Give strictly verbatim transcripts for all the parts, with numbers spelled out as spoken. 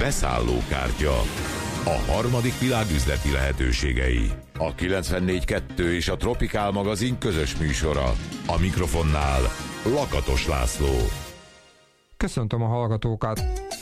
Beszállókártya. A harmadik világ üzleti lehetőségei. A kilencvennégy kettő és a Tropikál magazin közös műsora. A mikrofonnál Lakatos László. Köszöntöm a hallgatókat!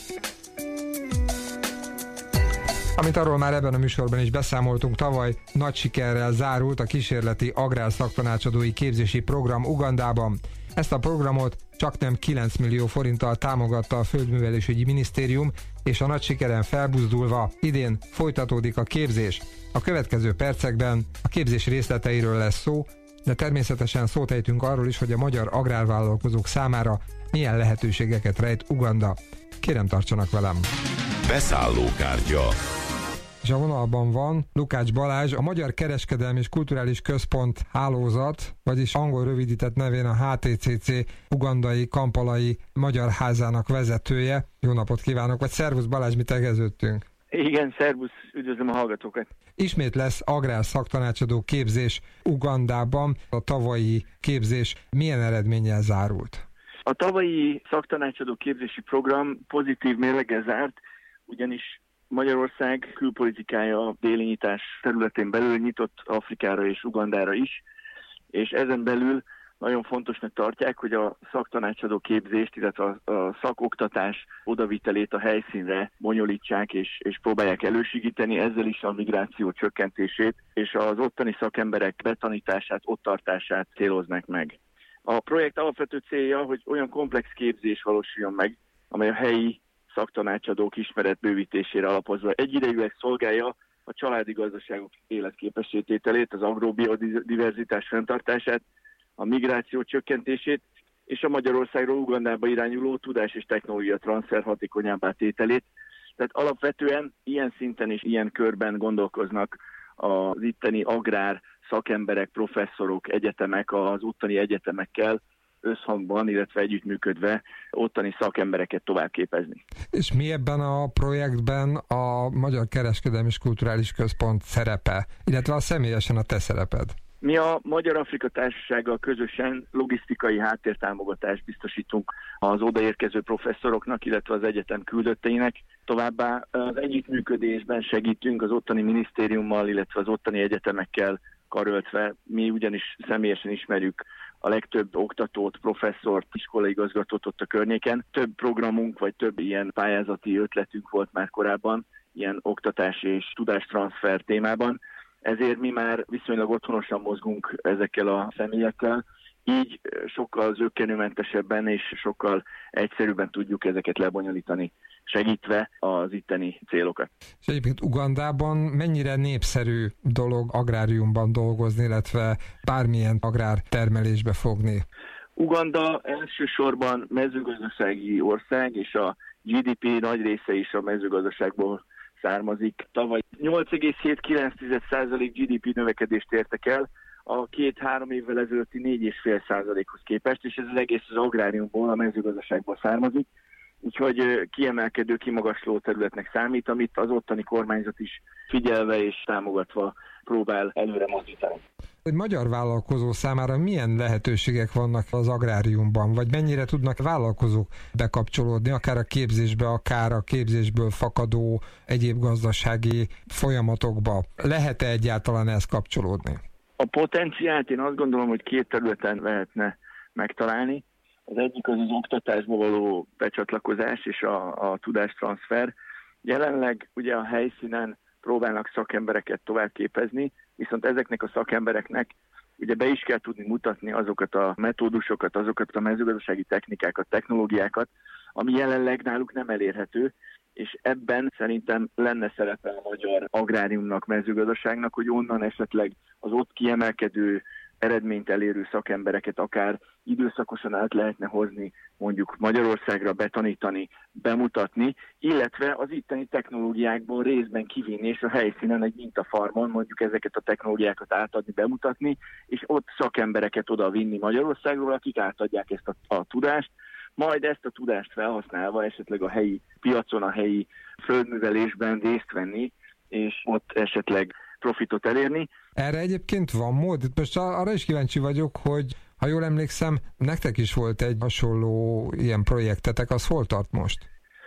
Amint arról már ebben a műsorban is beszámoltunk, tavaly nagy sikerrel zárult a kísérleti agrárszaktanácsadói képzési program Ugandában. Ezt a programot csaknem kilenc millió forinttal támogatta a Földművelésügyi Minisztérium, és a nagy sikeren felbuzdulva idén folytatódik a képzés. A következő percekben a képzés részleteiről lesz szó, de természetesen szót ejtünk arról is, hogy a magyar agrárvállalkozók számára milyen lehetőségeket rejt Uganda. Kérem, tartsanak velem! Beszállókártya. És a vonalban van Lukács Balázs, a Magyar Kereskedelmi és Kulturális Központ hálózat, vagyis angol rövidített nevén a há té cé cé ugandai, kampalai magyar házának vezetője. Jó napot kívánok, vagy szervusz Balázs, mi tegeződtünk. Igen, szervusz, üdvözlöm a hallgatókat. Ismét lesz agrár szaktanácsadó képzés Ugandában. A tavalyi képzés milyen eredménnyel zárult? A tavalyi szaktanácsadó képzési program pozitív mérleggel zárt, ugyanis Magyarország külpolitikája a déli nyitás területén belül nyitott Afrikára és Ugandára is, és ezen belül nagyon fontosnak tartják, hogy a szaktanácsadó képzést, illetve a, a szakoktatás odavitelét a helyszínre bonyolítsák és, és próbálják elősegíteni, ezzel is a migráció csökkentését és az ottani szakemberek betanítását, ott tartását céloznák meg. A projekt alapvető célja, hogy olyan komplex képzés valósuljon meg, amely a helyi szaktanácsadók ismeretbővítésére alapozva egyidejűleg szolgálja a családi gazdaságok életképességtételét, az agrobiodiverzitás fenntartását, a migráció csökkentését és a Magyarországról Ugandába irányuló tudás és technológia transfer hatékonyabbá tételét. Tehát alapvetően ilyen szinten és ilyen körben gondolkoznak az itteni agrár szakemberek, professzorok, egyetemek az ottani egyetemekkel összhangban, illetve együttműködve ottani szakembereket továbbképezni. És mi ebben a projektben a Magyar Kereskedelmi és Kulturális Központ szerepe, illetve a személyesen a te szereped? Mi a Magyar-Afrika Társasággal közösen logisztikai háttértámogatást biztosítunk az odaérkező professzoroknak, illetve az egyetem küldötteinek. Továbbá az együttműködésben segítünk az ottani minisztériummal, illetve az ottani egyetemekkel karöltve. Mi ugyanis személyesen ismerjük a legtöbb oktatót, professzort, iskolaigazgatót ott a környéken. Több programunk, vagy több ilyen pályázati ötletünk volt már korábban, ilyen oktatási és tudástranszfer témában. Ezért mi már viszonylag otthonosan mozgunk ezekkel a személyekkel, így sokkal zökkenőmentesebben és sokkal egyszerűbben tudjuk ezeket lebonyolítani, segítve az itteni célokat. És egyébként Ugandában mennyire népszerű dolog agráriumban dolgozni, illetve bármilyen agrártermelésbe fogni? Uganda elsősorban mezőgazdasági ország, és a gé dé pé nagy része is a mezőgazdaságból származik. Tavaly nyolc egész hetvenkilenc százalék gé dé pé növekedést értek el a két-három évvel ezelőtti négy egész öt százalékhoz képest, és ez az egész az agráriumból, a mezőgazdaságból származik. Úgyhogy kiemelkedő, kimagasló területnek számít, amit az ottani kormányzat is figyelve és támogatva próbál előre mozdítani. Egy magyar vállalkozó számára milyen lehetőségek vannak az agráriumban, vagy mennyire tudnak vállalkozók bekapcsolódni, akár a képzésbe, akár a képzésből fakadó egyéb gazdasági folyamatokba? Lehet-e egyáltalán ezt kapcsolódni? A potenciált én azt gondolom, hogy két területen lehetne megtalálni. Az egyik az az oktatásba való becsatlakozás és a, a tudástranszfer. Jelenleg ugye a helyszínen próbálnak szakembereket továbbképezni, viszont ezeknek a szakembereknek ugye be is kell tudni mutatni azokat a metódusokat, azokat a mezőgazdasági technikákat, technológiákat, ami jelenleg náluk nem elérhető, és ebben szerintem lenne szerepe a magyar agráriumnak, mezőgazdaságnak, hogy onnan esetleg az ott kiemelkedő eredményt elérő szakembereket akár időszakosan át lehetne hozni, mondjuk Magyarországra betanítani, bemutatni, illetve az itteni technológiákból részben kivinni, és a helyszínen egy mintafarmon mondjuk ezeket a technológiákat átadni, bemutatni, és ott szakembereket oda vinni Magyarországról, akik átadják ezt a, a tudást, majd ezt a tudást felhasználva esetleg a helyi piacon, a helyi földművelésben részt venni, és ott esetleg profitot elérni. Erre egyébként van mód? Most arra is kíváncsi vagyok, hogy ha jól emlékszem, nektek is volt egy hasonló ilyen projektetek, az hol tart most?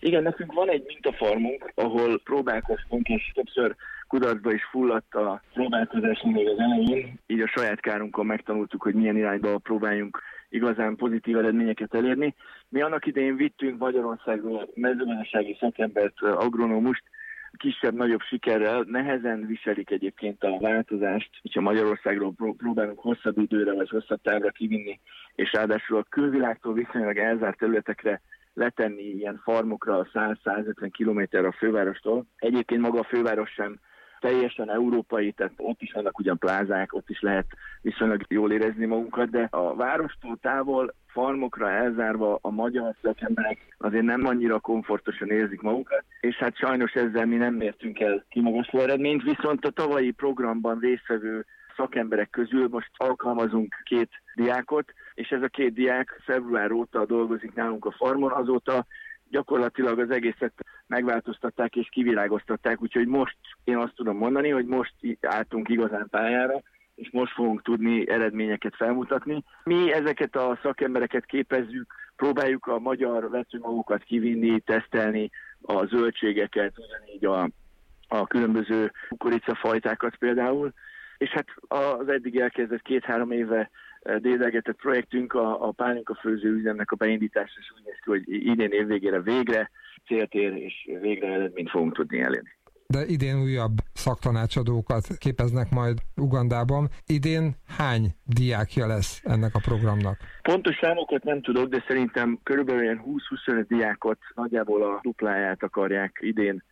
Igen, nekünk van egy mintafarmunk, ahol próbálkoztunk, és többször kudarcba is fulladt a próbálkozás még az elején. Így a saját kárunkon megtanultuk, hogy milyen irányba próbáljunk igazán pozitív eredményeket elérni. Mi annak idején vittünk Magyarországról mezőgazdasági szakembert, agronómust, kisebb-nagyobb sikerrel, nehezen viselik egyébként a változást, hogyha Magyarországról próbálunk hosszabb időre vagy hosszabb távra kivinni, és ráadásul a külvilágtól viszonylag elzárt területekre letenni ilyen farmokra száz-százötven kilométerre a fővárostól. Egyébként maga a főváros sem teljesen európai, tehát ott is vannak ugyan plázák, ott is lehet viszonylag jól érezni magunkat, de a várostól távol, farmokra elzárva a magyar szakemberek azért nem annyira komfortosan érzik magukat, és hát sajnos ezzel mi nem értünk el kimagasló eredményt, viszont a tavalyi programban résztvevő szakemberek közül most alkalmazunk két diákot, és ez a két diák február óta dolgozik nálunk a farmon, azóta gyakorlatilag az egészet megváltoztatták és kivilágoztatták, úgyhogy most én azt tudom mondani, hogy most álltunk igazán pályára, és most fogunk tudni eredményeket felmutatni. Mi ezeket a szakembereket képezzük, próbáljuk a magyar vetőmagokat kivinni, tesztelni, a zöldségeket, ugyanígy a, a különböző kukoricafajtákat például, és hát az eddig elkezdett két-három éve dédelgetett projektünk a, a pálinkafőző üzemnek a beindítása, és úgy néz ki, hogy idén évvégére végre célt ér, és végre eredményt fogunk tudni elérni. De idén újabb szaktanácsadókat képeznek majd Ugandában. Idén hány diákja lesz ennek a programnak? Pontos számokat nem tudok, de szerintem körülbelül húsz-huszonöt diákot, nagyjából a dupláját akarják idén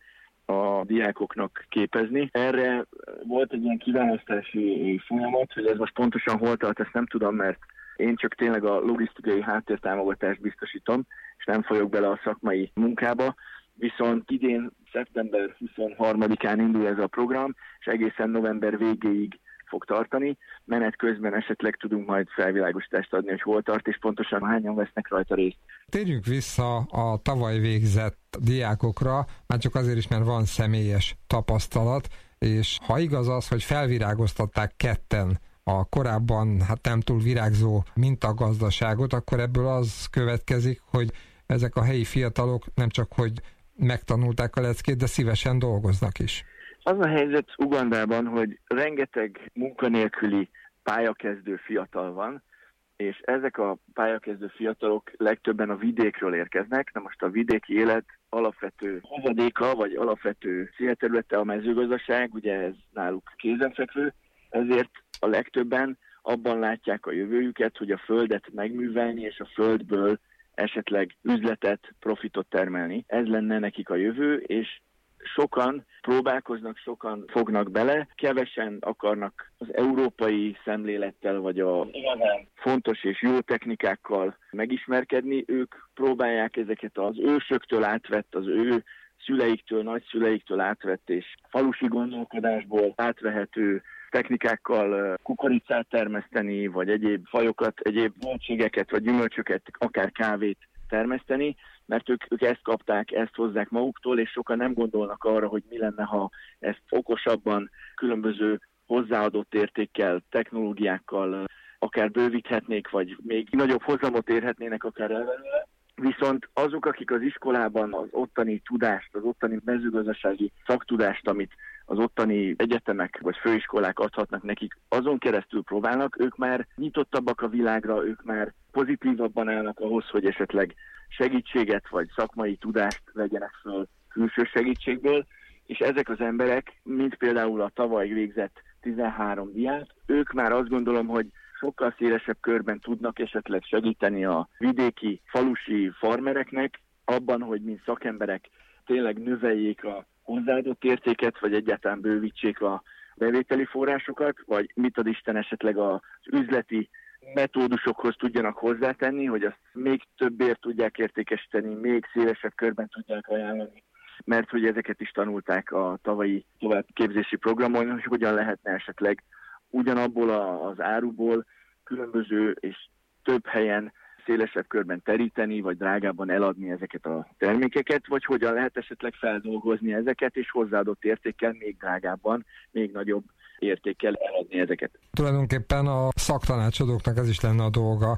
a diákoknak képezni. Erre volt egy ilyen kiválasztási folyamat, hogy ez most pontosan hol tart, ezt nem tudom, mert én csak tényleg a logisztikai háttértámogatást biztosítom, és nem folyok bele a szakmai munkába, viszont idén szeptember huszonharmadikán indul ez a program, és egészen november végéig fog tartani. Menet közben esetleg tudunk majd felvilágosítást adni, hogy hol tart, és pontosan hányan vesznek rajta részt. Térjünk vissza a tavaly végzett diákokra, már csak azért is, mert van személyes tapasztalat, és ha igaz az, hogy felvirágoztatták ketten a korábban hát nem túl virágzó mintagazdaságot, akkor ebből az következik, hogy ezek a helyi fiatalok nem csak hogy megtanulták a leckét, de szívesen dolgoznak is. Az a helyzet Ugandában, hogy rengeteg munkanélküli pályakezdő fiatal van, és ezek a pályakezdő fiatalok legtöbben a vidékről érkeznek. Na most a vidéki élet alapvető hozadéka, vagy alapvető célterülete a mezőgazdaság, ugye ez náluk kézenfekvő, ezért a legtöbben abban látják a jövőjüket, hogy a földet megművelni, és a földből esetleg üzletet, profitot termelni. Ez lenne nekik a jövő, és sokan próbálkoznak, sokan fognak bele, kevesen akarnak az európai szemlélettel, vagy a igazán fontos és jó technikákkal megismerkedni. Ők próbálják ezeket az ősöktől átvett, az ő szüleiktől, nagyszüleiktől átvett és falusi gondolkodásból átvehető technikákkal kukoricát termeszteni, vagy egyéb fajokat, egyéb zöldségeket, vagy gyümölcsöket, akár kávét termeszteni, mert ők, ők ezt kapták, ezt hozzák maguktól, és sokan nem gondolnak arra, hogy mi lenne, ha ezt okosabban, különböző hozzáadott értékkel, technológiákkal akár bővíthetnék, vagy még nagyobb hozamot érhetnének akár elvenőle. Viszont azok, akik az iskolában az ottani tudást, az ottani mezőgazdasági szaktudást, amit az ottani egyetemek vagy főiskolák adhatnak nekik, azon keresztül próbálnak, ők már nyitottabbak a világra, ők már pozitívabban állnak ahhoz, hogy esetleg segítséget vagy szakmai tudást vegyenek föl külső segítségből, és ezek az emberek, mint például a tavaly végzett tizenhárom diák, ők már azt gondolom, hogy sokkal szélesebb körben tudnak esetleg segíteni a vidéki, falusi farmereknek abban, hogy mint szakemberek tényleg növeljék a hozzáadott értéket, vagy egyáltalán bővítsék a bevételi forrásokat, vagy mit ad Isten esetleg az üzleti metódusokhoz tudjanak hozzátenni, hogy azt még többért tudják értékesíteni, még szélesebb körben tudják ajánlani, mert hogy ezeket is tanulták a tavalyi továbbképzési programon, hogy hogyan lehetne esetleg ugyanabból az áruból különböző és több helyen szélesebb körben teríteni, vagy drágábban eladni ezeket a termékeket, vagy hogyan lehet esetleg feldolgozni ezeket, és hozzáadott értékkel még drágábban, még nagyobb értékkel eladni ezeket. Tulajdonképpen a szaktanácsadóknak ez is lenne a dolga,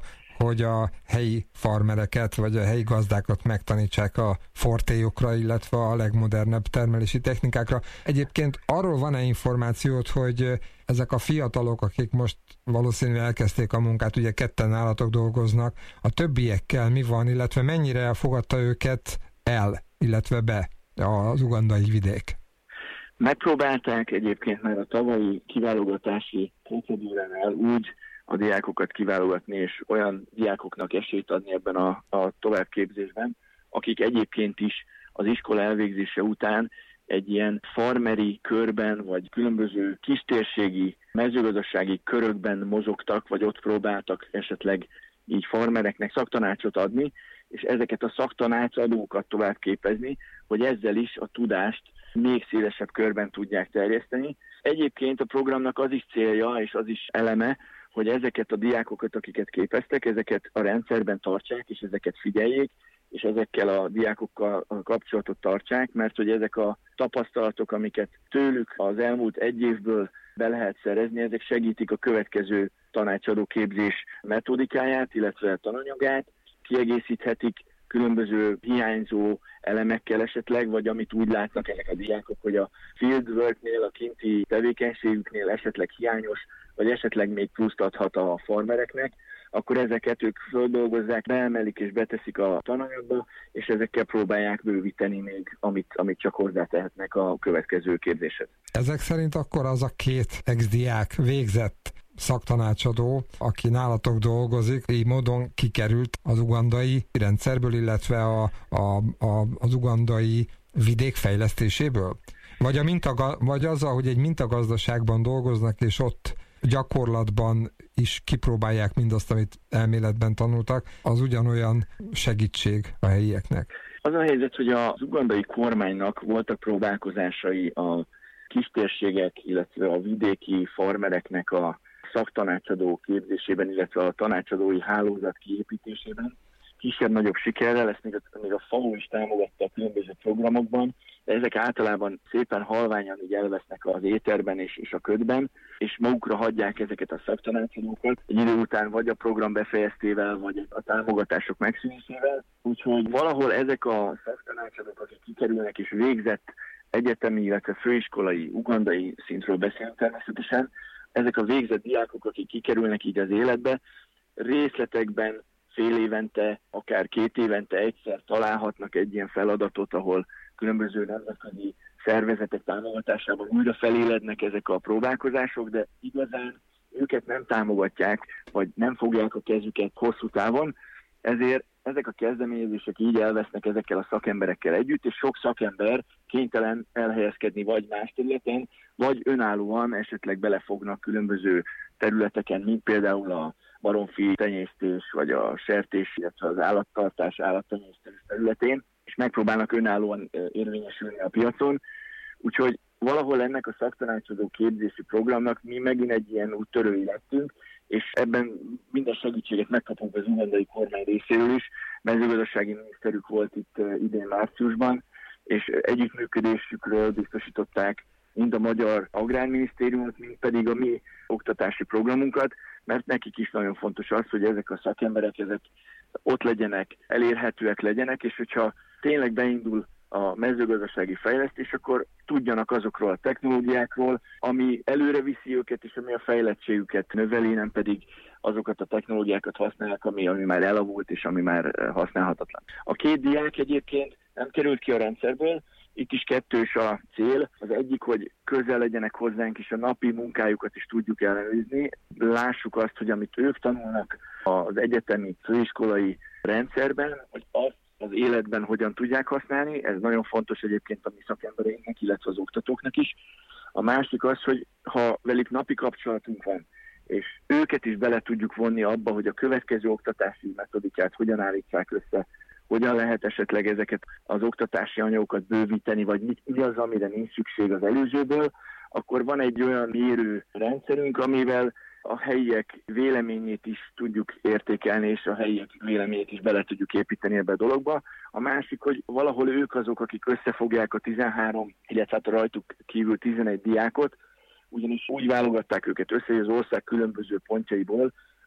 hogy a helyi farmereket, vagy a helyi gazdákat megtanítsák a fortéjukra, illetve a legmodernebb termelési technikákra. Egyébként arról van-e információt, hogy ezek a fiatalok, akik most valószínűleg elkezdték a munkát, ugye ketten nálatok dolgoznak, a többiekkel mi van, illetve mennyire fogadta őket el, illetve be az ugandai vidék? Megpróbálták egyébként már a tavalyi kiválogatási procedúránál úgy a diákokat kiválogatni, és olyan diákoknak esélyt adni ebben a, a továbbképzésben, akik egyébként is az iskola elvégzése után egy ilyen farmeri körben, vagy különböző kistérségi, mezőgazdasági körökben mozogtak, vagy ott próbáltak esetleg így farmereknek szaktanácsot adni, és ezeket a szaktanácsadókat tovább képezni, hogy ezzel is a tudást még szélesebb körben tudják terjeszteni. Egyébként a programnak az is célja, és az is eleme, hogy ezeket a diákokat, akiket képeztek, ezeket a rendszerben tartsák, és ezeket figyeljék, és ezekkel a diákokkal a kapcsolatot tartsák, mert hogy ezek a tapasztalatok, amiket tőlük az elmúlt egy évből be lehet szerezni, ezek segítik a következő tanácsadó képzés metodikáját, illetve tananyagát, kiegészíthetik különböző hiányzó elemekkel esetleg, vagy amit úgy látnak ezek a diákok, hogy a fieldworknél, a kinti tevékenységüknél esetleg hiányos, vagy esetleg még pluszt adhat a farmereknek, akkor ezeket ők földolgozzák, beemelik és beteszik a tananyagba, és ezekkel próbálják bővíteni még, amit, amit csak hozzátehetnek a következő képzéshez. Ezek szerint akkor az a két ex-diák végzett szaktanácsadó, aki nálatok dolgozik, így módon kikerült az ugandai rendszerből, illetve a, a, a, az ugandai vidék fejlesztéséből? Vagy, a mintaga, vagy azzal, hogy egy mintagazdaságban dolgoznak, és ott gyakorlatban is kipróbálják mindazt, amit elméletben tanultak, az ugyanolyan segítség a helyieknek? Az a helyzet, hogy az ugandai kormánynak voltak próbálkozásai a kistérségek, illetve a vidéki farmereknek a szaktanácsadó képzésében, illetve a tanácsadói hálózat kiépítésében. Kisebb-nagyobb sikerrel, ezt még a, még a FAO is támogatta a különböző programokban, de ezek általában szépen halványan így elvesznek az éterben és, és a ködben, és magukra hagyják ezeket a szaktanácsadókat, egy idő után vagy a program befejeztével, vagy a támogatások megszűnésével. Úgyhogy valahol ezek a szaktanácsadók, akik kikerülnek és végzett egyetemi, illetve főiskolai, ugandai szintről beszélünk természetesen, ezek a végzett diákok, akik kikerülnek így az életbe, részletekben fél évente, akár két évente egyszer találhatnak egy ilyen feladatot, ahol különböző nemzetközi szervezetek támogatásában újra felélednek ezek a próbálkozások, de igazán őket nem támogatják, vagy nem fogják a kezüket hosszú távon, ezért ezek a kezdeményezések így elvesznek ezekkel a szakemberekkel együtt, és sok szakember kénytelen elhelyezkedni vagy más területen, vagy önállóan esetleg belefognak különböző területeken, mint például a baromfi tenyésztés, vagy a sertés, illetve az állattartás, állattenyésztés területén, és megpróbálnak önállóan érvényesülni a piacon. Úgyhogy valahol ennek a szaktanácsadó képzési programnak mi megint egy ilyen úttörői lettünk, és ebben minden segítséget megkapunk az ugandai kormány részéről is. Mezőgazdasági miniszterük volt itt idén márciusban, és együttműködésükről biztosították mind a Magyar Agrárminisztériumot, mind pedig a mi oktatási programunkat, mert nekik is nagyon fontos az, hogy ezek a szakemberek ezek ott legyenek, elérhetőek legyenek, és hogyha tényleg beindul a mezőgazdasági fejlesztés, akkor tudjanak azokról a technológiákról, ami előre viszi őket, és ami a fejlettségüket növeli, nem pedig azokat a technológiákat használják, ami, ami már elavult, és ami már használhatatlan. A két diák egyébként nem került ki a rendszerből, itt is kettős a cél. Az egyik, hogy közel legyenek hozzánk, és a napi munkájukat is tudjuk ellenőrizni. Lássuk azt, hogy amit ők tanulnak az egyetemi főiskolai rendszerben, hogy azt az életben hogyan tudják használni. Ez nagyon fontos egyébként a mi szakembereinknek, illetve az oktatóknak is. A másik az, hogy ha velük napi kapcsolatunk van, és őket is bele tudjuk vonni abba, hogy a következő oktatási metodikát hogyan állítsák össze, hogyan lehet esetleg ezeket az oktatási anyagokat bővíteni, vagy mit, mi az, amire nincs szükség az előzőből, akkor van egy olyan mérő rendszerünk, amivel a helyiek véleményét is tudjuk értékelni, és a helyiek véleményét is bele tudjuk építeni ebbe a dologba. A másik, hogy valahol ők azok, akik összefogják a tizenhárom, illetve hát rajtuk kívül tizenegy diákot, ugyanis úgy válogatták őket össze, hogy az ország különböző pontjaiból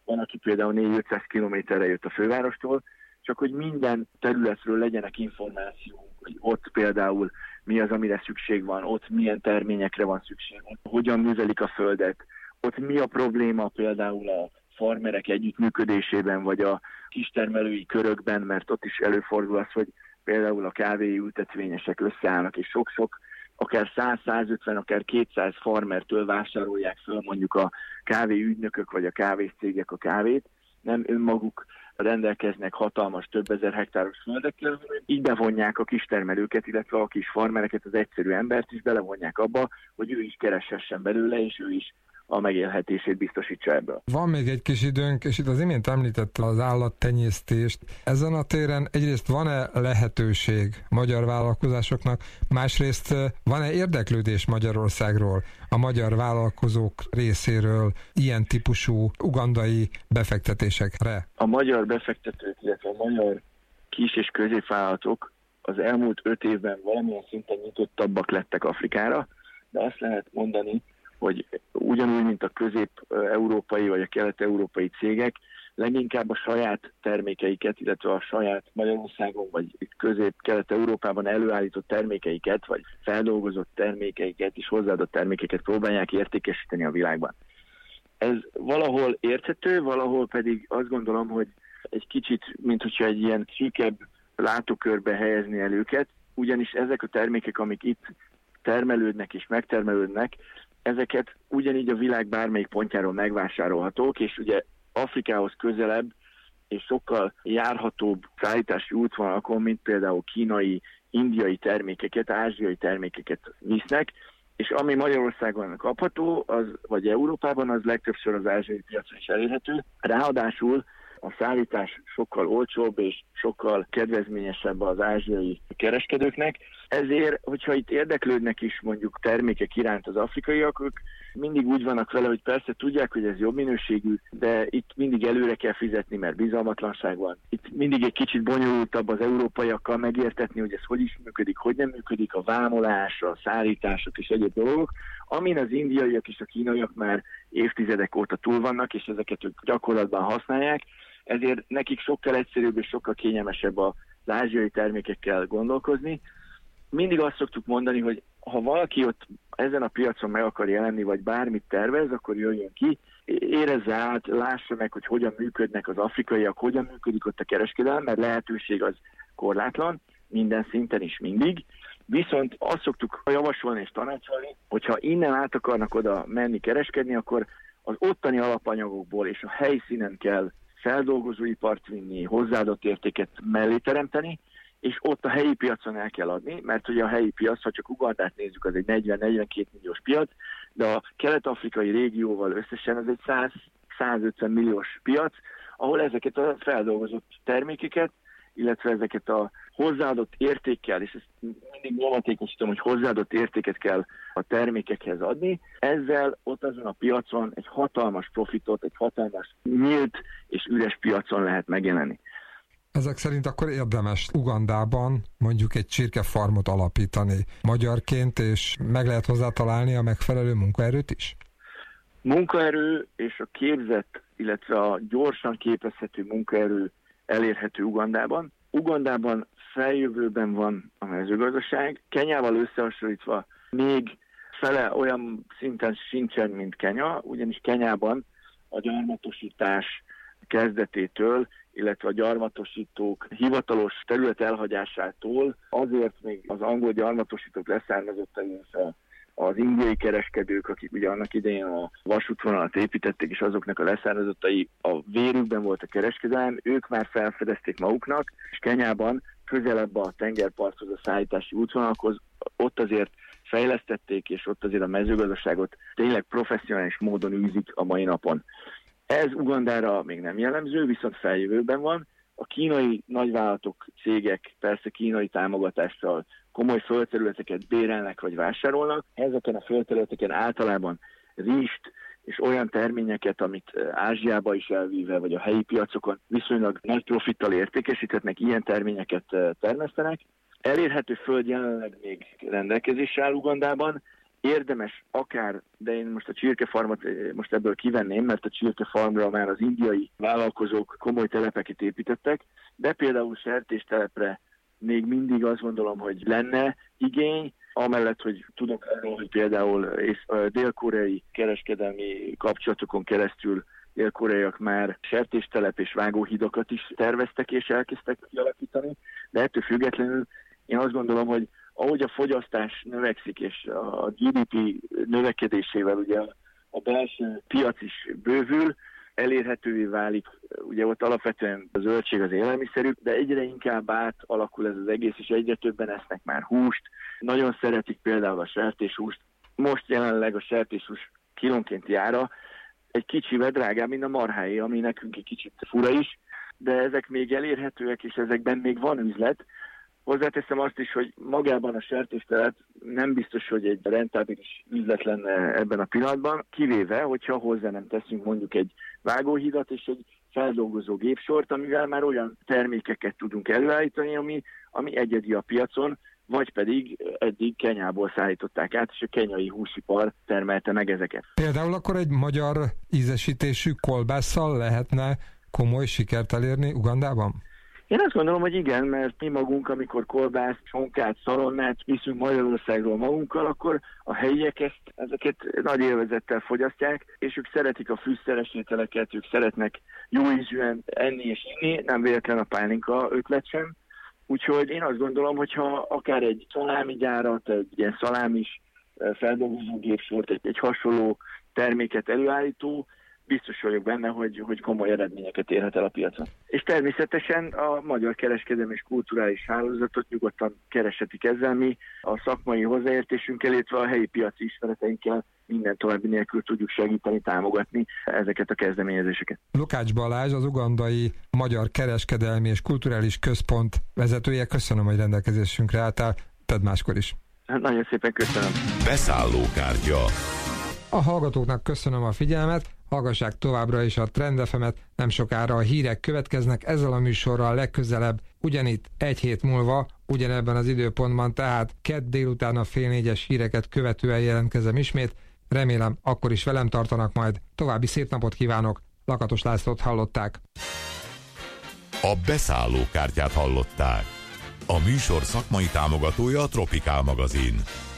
van, aki például négy-ötszáz kilométerre jött a fővárostól, csak hogy minden területről legyenek információk, hogy ott például mi az, amire szükség van, ott milyen terményekre van szükség, ott hogyan művelik a földet, ott mi a probléma például a farmerek együttműködésében, vagy a kistermelői körökben, mert ott is előfordul az, hogy például a kávéültetvényesek összeállnak, és sok-sok, akár száz-százötven, akár kétszáz farmertől vásárolják föl mondjuk a kávéügynökök, vagy a kávécégek a kávét, nem önmaguk rendelkeznek hatalmas, több ezer hektáros földekkel, így bevonják a kistermelőket, illetve a kis farmereket, az egyszerű embert is belevonják abba, hogy ő is kereshessen belőle, és ő is a megélhetését biztosítsa ebből. Van még egy kis időnk, és itt az imént említette az állattenyésztést. Ezen a téren egyrészt van-e lehetőség magyar vállalkozásoknak, másrészt van-e érdeklődés Magyarországról, a magyar vállalkozók részéről ilyen típusú ugandai befektetésekre? A magyar befektetők, illetve a magyar kis- és középvállalatok az elmúlt öt évben valamilyen szinten nyitottabbak lettek Afrikára, de azt lehet mondani, hogy ugyanúgy, mint a közép-európai vagy a kelet-európai cégek, leginkább a saját termékeiket, illetve a saját Magyarországon vagy közép-kelet-európában előállított termékeiket, vagy feldolgozott termékeiket és hozzáadott termékeket próbálják értékesíteni a világban. Ez valahol érthető, valahol pedig azt gondolom, hogy egy kicsit, mint hogyha egy ilyen szűkebb látókörbe helyezni el őket, ugyanis ezek a termékek, amik itt termelődnek és megtermelődnek, ezeket ugyanígy a világ bármelyik pontjáról megvásárolhatók, és ugye Afrikához közelebb és sokkal járhatóbb szállítási útvonalakon, mint például kínai, indiai termékeket, ázsiai termékeket visznek, és ami Magyarországon kapható, az, vagy Európában, az legtöbbször az ázsiai piacon is elérhető. Ráadásul a szállítás sokkal olcsóbb és sokkal kedvezményesebb az ázsiai kereskedőknek. Ezért, hogyha itt érdeklődnek is mondjuk termékek iránt az afrikaiak, ők mindig úgy vannak vele, hogy persze tudják, hogy ez jobb minőségű, de itt mindig előre kell fizetni, mert bizalmatlanság van. Itt mindig egy kicsit bonyolultabb az európaiakkal megértetni, hogy ez hogy is működik, hogy nem működik, a vámolás, a szállítások és egyéb dolgok, amin az indiaiak és a kínaiak már évtizedek óta túl vannak, és ezeket ők gyakorlatban használják, ezért nekik sokkal egyszerűbb és sokkal kényelmesebb az ázsiai termékekkel gondolkozni. Mindig azt szoktuk mondani, hogy ha valaki ott ezen a piacon meg akar jelenni, vagy bármit tervez, akkor jöjjön ki, érezze át, lássa meg, hogy hogyan működnek az afrikaiak, hogyan működik ott a kereskedelem, mert lehetőség az korlátlan, minden szinten is mindig. Viszont azt szoktuk javasolni és tanácsolni, hogyha innen át akarnak oda menni kereskedni, akkor az ottani alapanyagokból és a helyszínen kell feldolgozóipart vinni, hozzáadott értéket mellé teremteni, és ott a helyi piacon el kell adni, mert ugye a helyi piac, ha csak Ugandát nézzük, az egy negyven-negyvenkét milliós piac, de a kelet-afrikai régióval összesen az egy száz-százötven milliós piac, ahol ezeket a feldolgozott termékeket, illetve ezeket a hozzáadott értékkel, és ezt mindig nyomatékosítom, hogy hozzáadott értéket kell a termékekhez adni, ezzel ott azon a piacon egy hatalmas profitot, egy hatalmas nyílt és üres piacon lehet megjelenni. Ezek szerint akkor érdemes Ugandában mondjuk egy csirkefarmot alapítani magyarként, és meg lehet hozzá találni a megfelelő munkaerőt is? Munkaerő és a képzett, illetve a gyorsan képezhető munkaerő elérhető Ugandában. Ugandában feljövőben van a mezőgazdaság, Kenyával összehasonlítva még fele olyan szinten sincsen, mint Kenya, ugyanis Kenyában a gyarmatosítás kezdetétől, illetve a gyarmatosítók hivatalos terület elhagyásától azért még az angol gyarmatosítók leszármazottai, az indiai kereskedők, akik ugye annak idején a vasútvonalat építették, és azoknak a leszármazottai a vérükben volt a kereskedelem, ők már felfedezték maguknak, és Kenyában közelebb a tengerparthoz, a szállítási útvonalakhoz, ott azért fejlesztették, és ott azért a mezőgazdaságot tényleg professzionális módon űzik a mai napon. Ez Ugandára még nem jellemző, viszont feljövőben van. A kínai nagyvállalatok, cégek persze kínai támogatással komoly földterületeket bérelnek vagy vásárolnak. Ezeken a földterületeken általában rizst és olyan terményeket, amit Ázsiába is elvíve, vagy a helyi piacokon viszonylag nagy profittal értékesíthetnek, ilyen terményeket termesztenek. Elérhető föld jelenleg még rendelkezésre áll Ugandában, érdemes akár, de én most a csirkefarmot most ebből kivenném, mert a csirkefarmra már az indiai vállalkozók komoly telepeket építettek, de például sertéstelepre még mindig azt gondolom, hogy lenne igény, amellett, hogy tudok arról, hogy például dél-koreai kereskedelmi kapcsolatokon keresztül dél-koreaiak már sertéstelep és vágóhidakat is terveztek és elkezdtek kialakítani, de ettől függetlenül én azt gondolom, hogy ahogy a fogyasztás növekszik, és a gé dé pé növekedésével ugye a belső piac is bővül, elérhetővé válik, ugye ott alapvetően a zöldség az élelmiszerük, de egyre inkább átalakul ez az egész, és egyre többen esznek már húst. Nagyon szeretik például a sertéshúst. Most jelenleg a sertéshús kilónkénti ára egy kicsivel drágább, mint a marháé, ami nekünk egy kicsit fura is, de ezek még elérhetőek, és ezekben még van üzlet. Hozzáteszem azt is, hogy magában a sertéstelep nem biztos, hogy egy rentábilis üzlet lenne ebben a pillanatban, kivéve, hogyha hozzá nem teszünk mondjuk egy vágóhidat és egy feldolgozó gépsort, amivel már olyan termékeket tudunk előállítani, ami, ami egyedi a piacon, vagy pedig eddig Kenyából szállították át, és a kenyai húsipar termelte meg ezeket. Például akkor egy magyar ízesítésű kolbásszal lehetne komoly sikert elérni Ugandában? Én azt gondolom, hogy igen, mert mi magunk, amikor kolbászt, sonkát, szalonnát viszünk Magyarországról magunkkal, akkor a helyiek ezt, ezeket nagy élvezettel fogyasztják, és ők szeretik a fűszeres ételeket, ők szeretnek jó ízűen enni és inni, nem véletlen a pálinka ötlet sem. Úgyhogy én azt gondolom, hogyha akár egy szalámigyárat, egy ilyen szalámis feldolgozó gépsort, egy, egy hasonló terméket előállító, biztos vagyok benne, hogy, hogy komoly eredményeket érhet el a piacon. És természetesen a magyar kereskedelmi és kulturális hálózatot nyugodtan kereshetik ezzel, mi a szakmai hozzáértésünkkel, illetve a helyi piaci ismereteinkkel minden további nélkül tudjuk segíteni, támogatni ezeket a kezdeményezéseket. Lukács Balázs, az ugandai Magyar Kereskedelmi és Kulturális Központ vezetője, köszönöm, hogy rendelkezésünkre álltál, tedd máskor is. Nagyon szépen köszönöm. Beszállókártya. A hallgatóknak köszönöm a figyelmet, hallgassák továbbra is a Trend ef emet, nem sokára a hírek következnek, ezzel a műsorral legközelebb, ugyanitt egy hét múlva, ugyanebben az időpontban, tehát kedd délután a fél négyes híreket követően jelentkezem ismét, remélem akkor is velem tartanak majd, további szép napot kívánok, Lakatos Lászlót hallották. A beszállókártyát hallották. A műsor szakmai támogatója a Tropikál magazin.